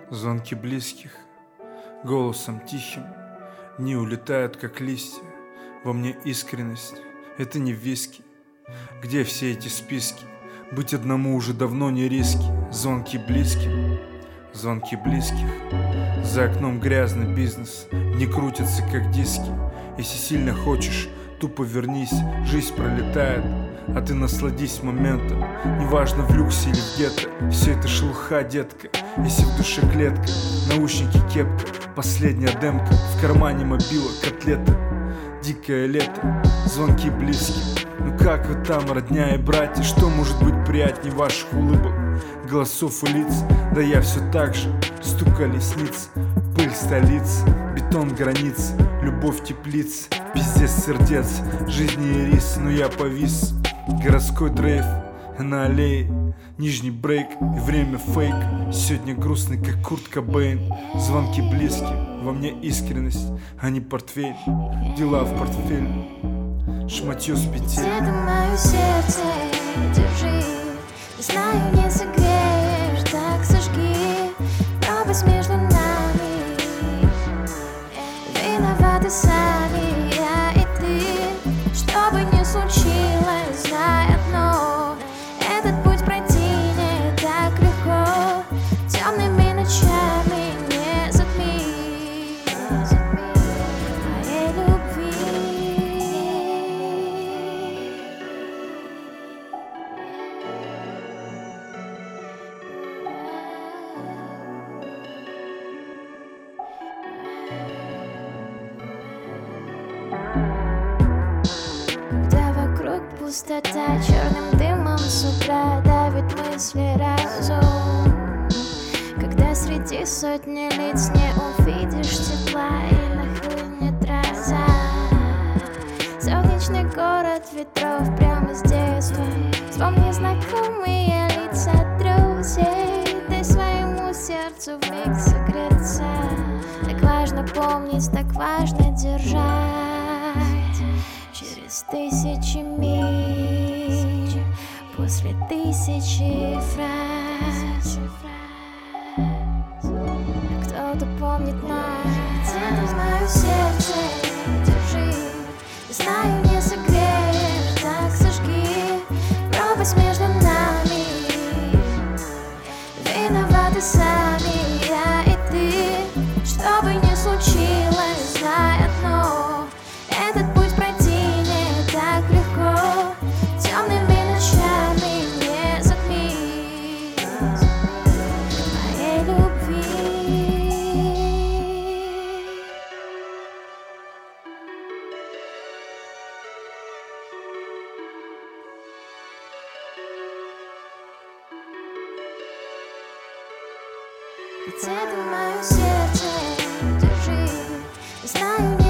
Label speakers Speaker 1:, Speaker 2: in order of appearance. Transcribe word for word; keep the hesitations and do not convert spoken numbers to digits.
Speaker 1: Звонки близких, голосом тихим, дни улетают, как листья. Во мне искренность, это не виски. Где все эти списки? Быть одному уже давно не риски. Звонки близким, звонки близких. За окном грязный бизнес, дни крутятся, как диски. Если сильно хочешь, тупо вернись, жизнь пролетает, а ты насладись моментом. Неважно, в люксе или в гетто, все это шелуха, детка. Если в душе клетка, наушники, кепка, последняя демка, в кармане мобила, котлета. Дикое лето, звонки близкие. Ну как вы там, родня и братья? Что может быть приятнее ваших улыбок, голосов и лиц? Да я все так же, стук колесниц, пыль столиц, бетон границ, любовь теплиц, пиздец сердец, жизни и рис. Но я повис, городской дрейф на аллее, нижний брейк и время фейк. Сегодня грустный, как Курт Кобейн. Звонки близкие, во мне искренность, а не портфель. Дела в портфель, шматье с петель.
Speaker 2: Где-то мое сердце, держи. Не знаю, не согреешь, так сожги. Пропасть между нами, виноваты сами я и ты. Что бы ни случилось, знай одно: этот путь пройти не так легко. Темными ночами не затми моей любви. Когда вокруг пустота, черным дымом с утра давит мысли разум. Когда среди сотни лиц не увидишь тепла и нахлынет гроза. Солнечный город ветров прямо с детства. Вспомни знакомые лица друзей. Дай своему сердцу вмиг согреться. Так важно помнить, так важно держать. Через тысячи миль, после тысячи фраз, кто-то помнит нас. Где-то мое сердце, держи. Знаю, не согреешь, так сожги. Пропасть между нами, виноваты сами я и ты. Что бы ни случилось, знай одно: этот путь пройти не так легко. Темными ночами не затми моей любви. Где-то мое сердце, держи. Знаю,